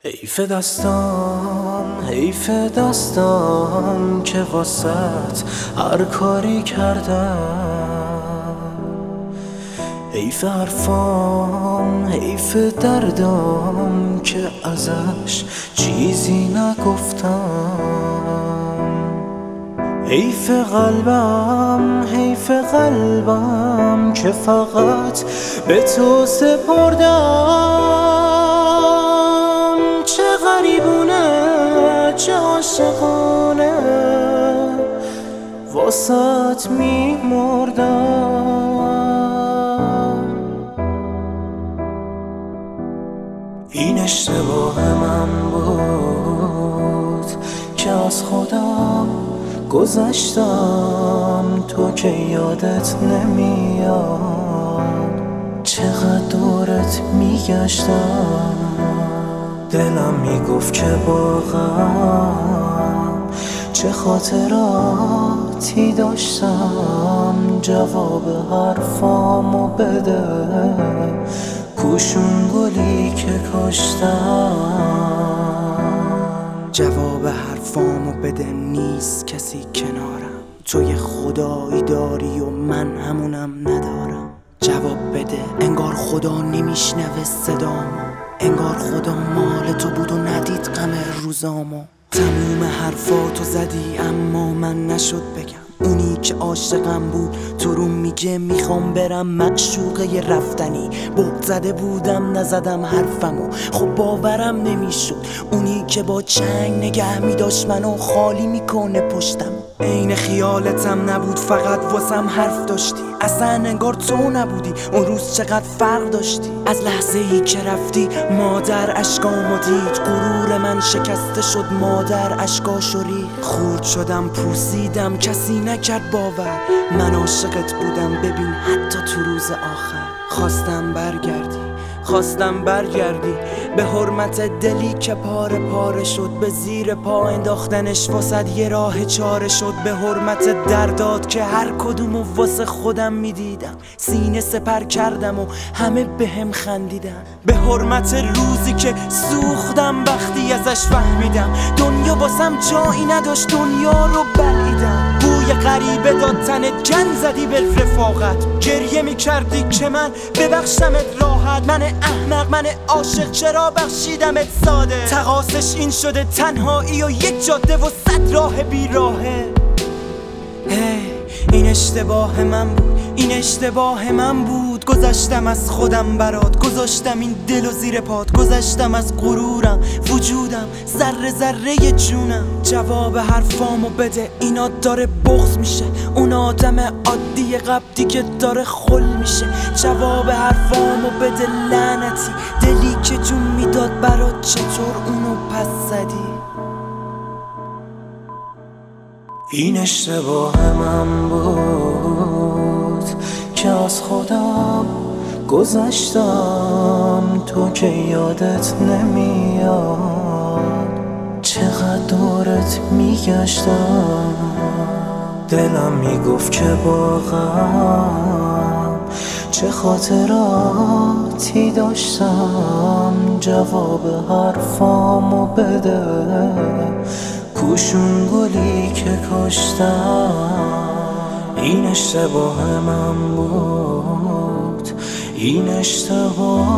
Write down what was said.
حیف دستم که واسط هر کاری کردم. حیف حرفام، حیف دردم که ازش چیزی نگفتم. حیف قلبم که فقط به تو سپردم. چه غریبونه، چه عاشقانه واسط میمردم. این اشتباه من بود که از خودم گذشتم، تو که یادت نمیاد چقدر دورت میگشتم. دلم میگفت که واقعا چه خاطراتی داشتم. جواب حرفامو بده، کوشون گلی که کاشتم. جواب حرفامو بده، نیست کسی کنارم. تو یه خدایی داری و من همونم ندارم. جواب بده، انگار خدا نمیشنوه صدامو، انگار خدا مال تو بود و ندید غم روزامو. تموم حرفاتو زدی اما من نشد بگم. اونی که عاشقم بود تو رو میگه میخوام برم، معشوقه رفتنی. بغض زده بودم نزدم حرفمو، خب باورم نمیشد. اونی که با چنگ نگه میداشت منو خالی میکنه پشتم. عین خیالتم نبود، فقط واسم حرف داشتی. اصلا انگار تو نبودی، اون روز چقدر فرق داشتی. از لحظه ای که رفتی مادر اشکامو دید، غرور من شکسته شد، مادر اشکاشو رید. خورد شدم پوسیدم، کسی نکرد باور. من عاشقت بودم، ببین حتی تو روز آخر. خواستم برگردی به حرمت دلی که پاره پاره شد. به زیر پا انداختنش واسد یه راه چاره شد. به حرمت درداد که هر کدومو واسه خودم میدیدم. سینه سپر کردم و همه بهم خندیدن. به حرمت روزی که سوختم وقتی ازش فهمیدم دنیا واسم جایی نداشت، دنیا رو بلعیدم. بوی غریبه داد تنت، گند زدی به رفاقت. گریه میکردی که من ببخشمت راحت. من احمق، من عاشق، چرا بخشیدمت ساده؟ تقاسش این شده تنهایی و یک جاده و 100 راه بیراهه. این اشتباه من بود، گذشتم از خودم برات. گذاشتم این دل و زیر پات، گذشتم از غرورم، وجودم، ذره ذره جونم. جواب حرفامو بده، اینا داره بغض میشه. اون آدم عادی قبلی که داره خل میشه. جواب حرفامو بده لعنتی، دلی که جون میداد برات چطور اونو پس زدی؟ این اشتباه من بود که از خودم گذشتم، تو که یادت نمیاد چقدر دورت میگشتم. دلم میگفت که واقعا چه خاطراتی داشتم. جواب حرفامو بده، کوشون گلی که کاشتم. این اشتباه من بود، این اشتباه